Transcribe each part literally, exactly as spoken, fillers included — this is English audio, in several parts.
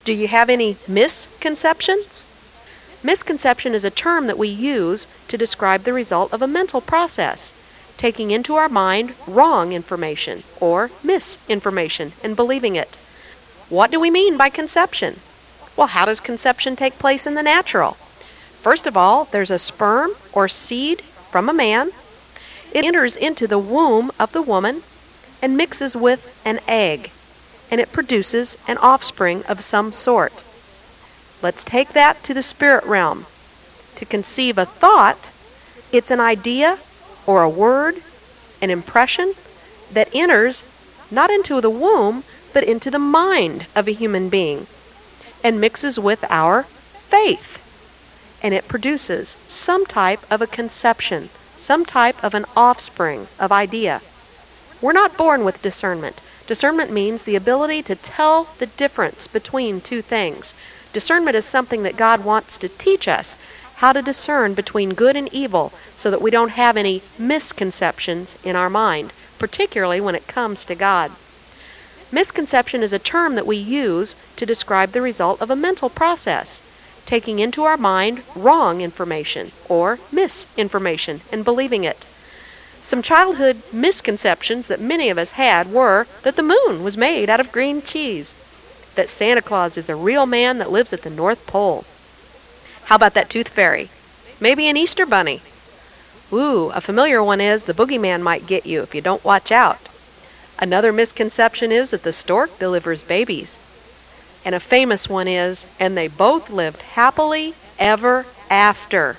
Do you have any misconceptions? Misconception is a term that we use to describe the result of a mental process, taking into our mind wrong information or misinformation and believing it. What do we mean by conception? Well, how does conception take place in the natural? First of all, there's a sperm or seed from a man. It enters into the womb of the woman and mixes with an egg, and it produces an offspring of some sort. Let's take that to the spirit realm. To conceive a thought, it's an idea or a word, an impression that enters not into the womb, but into the mind of a human being and mixes with our faith. And it produces some type of a conception, some type of an offspring of idea. We're not born with discernment. Discernment means the ability to tell the difference between two things. Discernment is something that God wants to teach us, how to discern between good and evil so that we don't have any misconceptions in our mind, particularly when it comes to God. Misconception is a term that we use to describe the result of a mental process, taking into our mind wrong information or misinformation and believing it. Some childhood misconceptions that many of us had were that the moon was made out of green cheese, that Santa Claus is a real man that lives at the North Pole. How about that tooth fairy? Maybe an Easter bunny. Ooh, a familiar one is the boogeyman might get you if you don't watch out. Another misconception is that the stork delivers babies. And a famous one is, and they both lived happily ever after.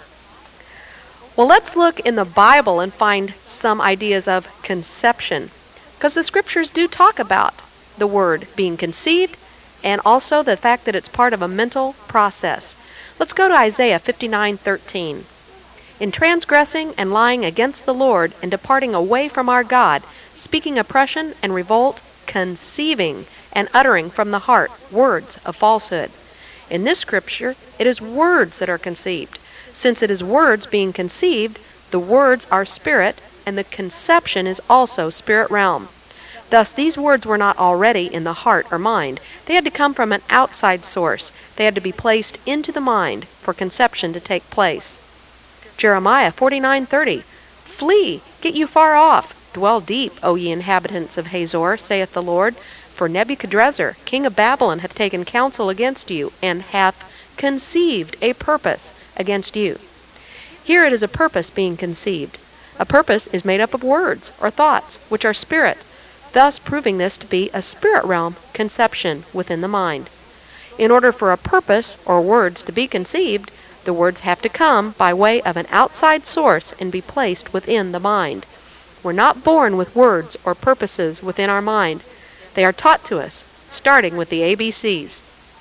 Well, let's look in the Bible and find some ideas of conception, because the scriptures do talk about the word being conceived and also the fact that it's part of a mental process. Let's go to Isaiah fifty-nine thirteen. In transgressing and lying against the Lord and departing away from our God, speaking oppression and revolt, conceiving and uttering from the heart words of falsehood. In this scripture, it is words that are conceived. Since it is words being conceived, the words are spirit, and the conception is also spirit realm. Thus, these words were not already in the heart or mind. They had to come from an outside source. They had to be placed into the mind for conception to take place. Jeremiah forty-nine thirty. Flee, get you far off. Dwell deep, O ye inhabitants of Hazor, saith the Lord. For Nebuchadrezzar, king of Babylon, hath taken counsel against you, and hath conceived a purpose against you. Here it is a purpose being conceived. A purpose is made up of words or thoughts, which are spirit, thus proving this to be a spirit realm conception within the mind. In order for a purpose or words to be conceived, the words have to come by way of an outside source and be placed within the mind. We're not born with words or purposes within our mind. They are taught to us, starting with the A B Cs.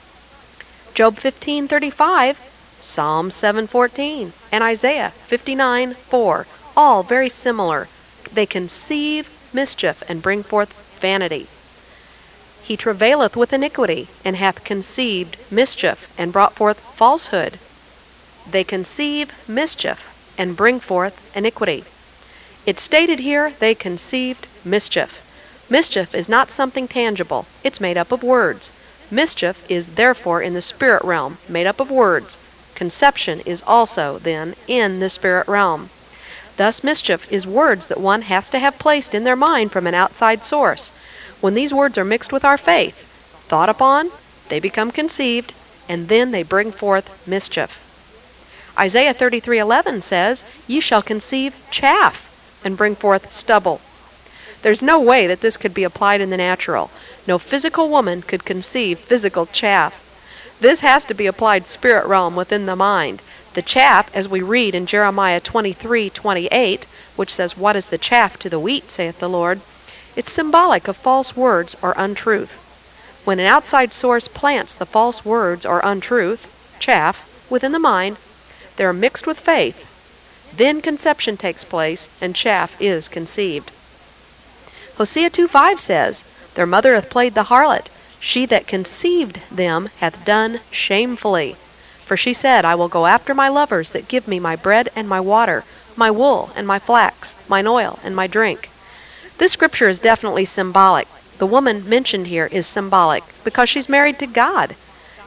Job fifteen thirty-five, Psalm seven fourteen, and Isaiah fifty-nine four, all very similar. They conceive mischief and bring forth vanity. He travaileth with iniquity, and hath conceived mischief, and brought forth falsehood. They conceive mischief, and bring forth iniquity. It's stated here, they conceived mischief. Mischief is not something tangible. It's made up of words. Mischief is therefore in the spirit realm, made up of words. Conception is also, then, in the spirit realm. Thus, mischief is words that one has to have placed in their mind from an outside source. When these words are mixed with our faith, thought upon, they become conceived, and then they bring forth mischief. Isaiah thirty-three eleven says, Ye shall conceive chaff, and bring forth stubble. There's no way that this could be applied in the natural. No physical woman could conceive physical chaff. This has to be applied spirit realm within the mind. The chaff, as we read in Jeremiah twenty-three twenty-eight, which says, What is the chaff to the wheat, saith the Lord? It's symbolic of false words or untruth. When an outside source plants the false words or untruth, chaff, within the mind, they are mixed with faith. Then conception takes place, and chaff is conceived. Hosea two five says, Their mother hath played the harlot. She that conceived them hath done shamefully. For she said, I will go after my lovers that give me my bread and my water, my wool and my flax, mine oil and my drink. This scripture is definitely symbolic. The woman mentioned here is symbolic because she's married to God.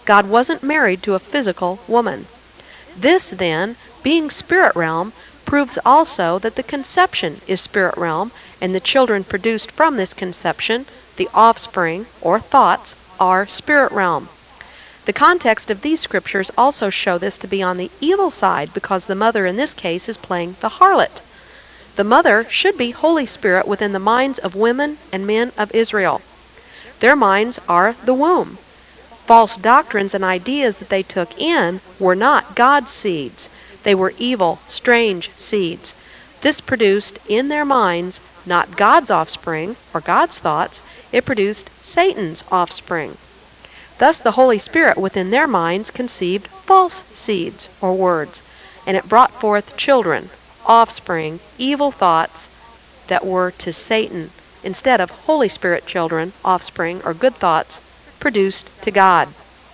God wasn't married to a physical woman. This, then, being spirit realm, proves also that the conception is spirit realm, and the children produced from this conception, the offspring, or thoughts, are spirit realm. The context of these scriptures also show this to be on the evil side, because the mother in this case is playing the harlot. The mother should be Holy Spirit within the minds of women and men of Israel. Their minds are the womb. False doctrines and ideas that they took in were not God's seeds. They were evil, strange seeds. This produced in their minds not God's offspring or God's thoughts, it produced Satan's offspring. Thus the Holy Spirit within their minds conceived false seeds or words, and it brought forth children, offspring, evil thoughts that were to Satan, instead of Holy Spirit children, offspring, or good thoughts produced to God.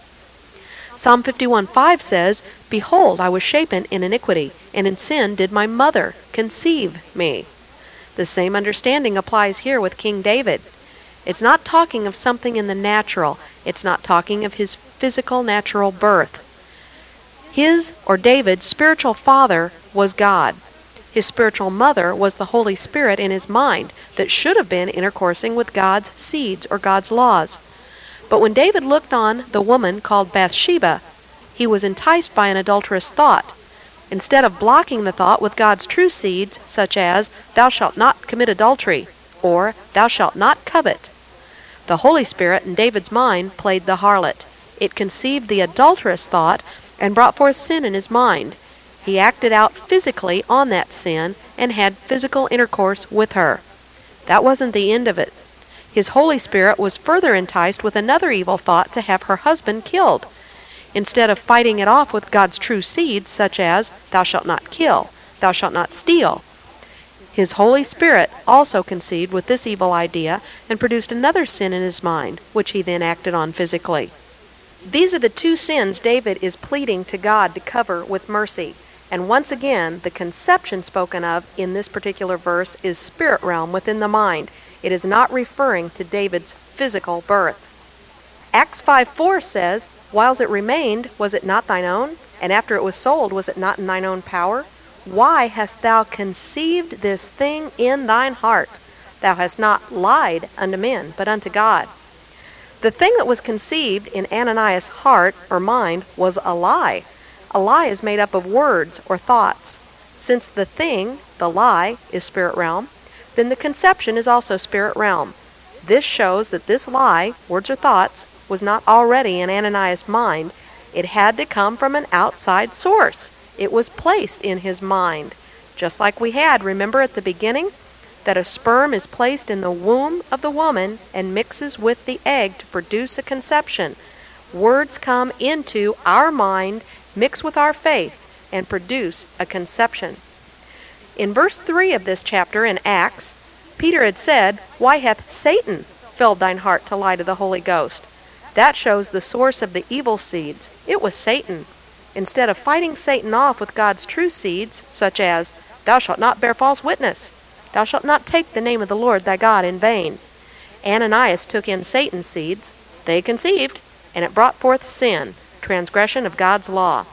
Psalm fifty-one five says, "Behold, I was shapen in iniquity, and in sin did my mother conceive me." The same understanding applies here with King David. It's not talking of something in the natural. It's not talking of his physical natural birth. His, or David's, spiritual father was God. His spiritual mother was the Holy Spirit in his mind that should have been intercoursing with God's seeds or God's laws. But when David looked on the woman called Bathsheba, he was enticed by an adulterous thought. Instead of blocking the thought with God's true seeds, such as, "Thou shalt not commit adultery," or "Thou shalt not covet," the Holy Spirit in David's mind played the harlot. It conceived the adulterous thought and brought forth sin in his mind. He acted out physically on that sin and had physical intercourse with her. That wasn't the end of it. His Holy Spirit was further enticed with another evil thought to have her husband killed. Instead of fighting it off with God's true seeds, such as, "Thou shalt not kill," "Thou shalt not steal," his Holy Spirit also conceived with this evil idea and produced another sin in his mind, which he then acted on physically. These are the two sins David is pleading to God to cover with mercy. And once again, the conception spoken of in this particular verse is spirit realm within the mind. It is not referring to David's physical birth. Acts five four says, "Whiles it remained, was it not thine own? And after it was sold, was it not in thine own power? Why hast thou conceived this thing in thine heart? Thou hast not lied unto men, but unto God." The thing that was conceived in Ananias' heart or mind was a lie. A lie is made up of words or thoughts. Since the thing, the lie, is spirit realm, then the conception is also spirit realm. This shows that this lie, words or thoughts, was not already in Ananias' mind. It had to come from an outside source. It was placed in his mind. Just like we had, remember at the beginning, that a sperm is placed in the womb of the woman and mixes with the egg to produce a conception. Words come into our mind, mix with our faith, and produce a conception. In verse three of this chapter in Acts, Peter had said, "Why hath Satan filled thine heart to lie to the Holy Ghost?" That shows the source of the evil seeds. It was Satan. Instead of fighting Satan off with God's true seeds, such as, "Thou shalt not bear false witness," "Thou shalt not take the name of the Lord thy God in vain," Ananias took in Satan's seeds. They conceived, and it brought forth sin, transgression of God's law.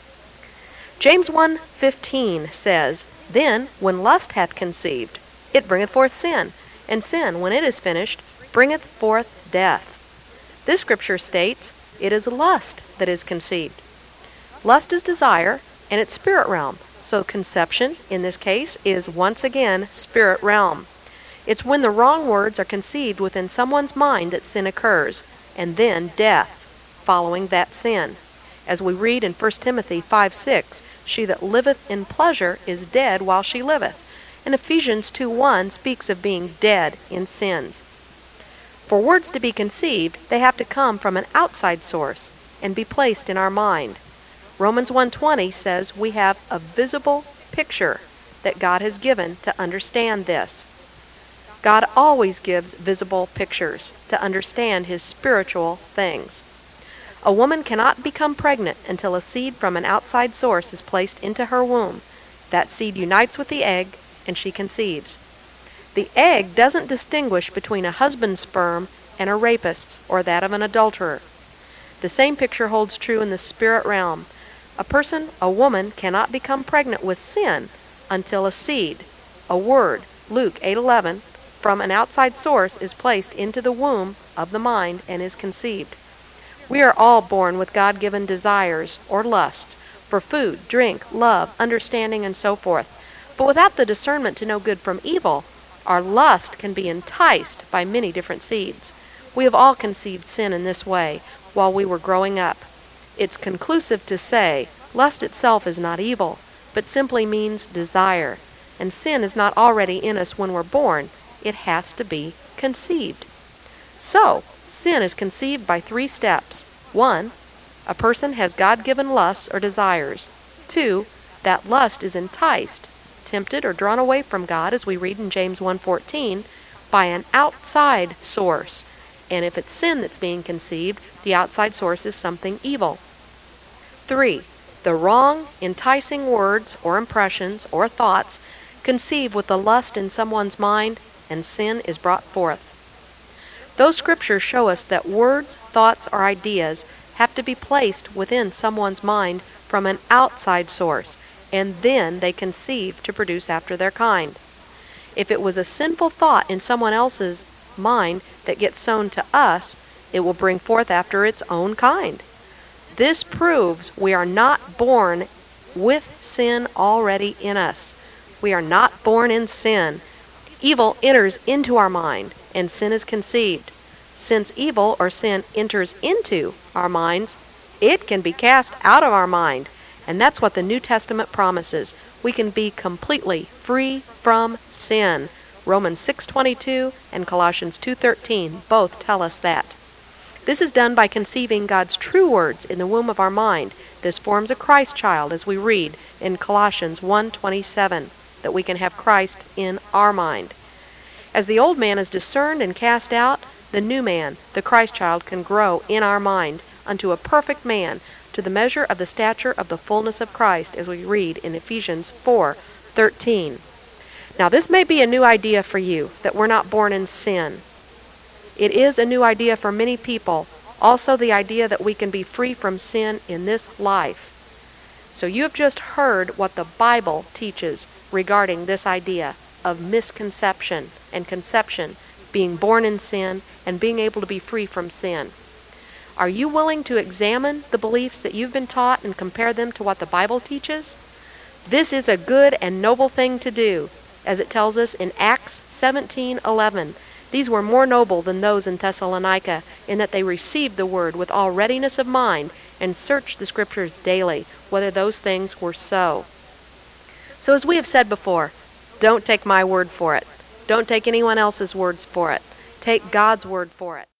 James one fifteen says, "Then, when lust hath conceived, it bringeth forth sin, and sin, when it is finished, bringeth forth death." This scripture states, it is lust that is conceived. Lust is desire, and it's spirit realm. So conception, in this case, is once again spirit realm. It's when the wrong words are conceived within someone's mind that sin occurs, and then death, following that sin. As we read in First Timothy five six, "She that liveth in pleasure is dead while she liveth." And Ephesians two one speaks of being dead in sins. For words to be conceived, they have to come from an outside source and be placed in our mind. Romans one twenty says we have a visible picture that God has given to understand this. God always gives visible pictures to understand his spiritual things. A woman cannot become pregnant until a seed from an outside source is placed into her womb. That seed unites with the egg, and she conceives. The egg doesn't distinguish between a husband's sperm and a rapist's or that of an adulterer. The same picture holds true in the spirit realm. A person, a woman, cannot become pregnant with sin until a seed, a word, Luke eight eleven, from an outside source is placed into the womb of the mind and is conceived. We are all born with God-given desires or lusts for food, drink, love, understanding, and so forth. But without the discernment to know good from evil, our lust can be enticed by many different seeds. We have all conceived sin in this way while we were growing up. It's conclusive to say lust itself is not evil, but simply means desire. And sin is not already in us when we're born. It has to be conceived. So, sin is conceived by three steps. One, a person has God-given lusts or desires. Two, that lust is enticed, tempted, or drawn away from God, as we read in James one fourteen, by an outside source. And if it's sin that's being conceived, the outside source is something evil. Three, the wrong, enticing words or impressions or thoughts conceive with the lust in someone's mind, and sin is brought forth. Those scriptures show us that words, thoughts, or ideas have to be placed within someone's mind from an outside source, and then they conceive to produce after their kind. If it was a sinful thought in someone else's mind that gets sown to us, it will bring forth after its own kind. This proves we are not born with sin already in us. We are not born in sin. Evil enters into our mind, and sin is conceived. Since evil or sin enters into our minds, it can be cast out of our mind. And that's what the New Testament promises. We can be completely free from sin. Romans six twenty-two and Colossians two thirteen both tell us that. This is done by conceiving God's true words in the womb of our mind. This forms a Christ child, as we read in Colossians one twenty-seven, that we can have Christ in our mind. As the old man is discerned and cast out, the new man, the Christ child, can grow in our mind unto a perfect man, to the measure of the stature of the fullness of Christ, as we read in Ephesians four thirteen. Now, this may be a new idea for you, that we're not born in sin. It is a new idea for many people, also the idea that we can be free from sin in this life. So you have just heard what the Bible teaches regarding this idea of misconception and conception, being born in sin and being able to be free from sin. Are you willing to examine the beliefs that you've been taught and compare them to what the Bible teaches? This is a good and noble thing to do, as it tells us in Acts seventeen eleven. These were more noble than those in Thessalonica, in that they received the word with all readiness of mind and searched the Scriptures daily, whether those things were so. So as we have said before, don't take my word for it. Don't take anyone else's words for it. Take God's word for it.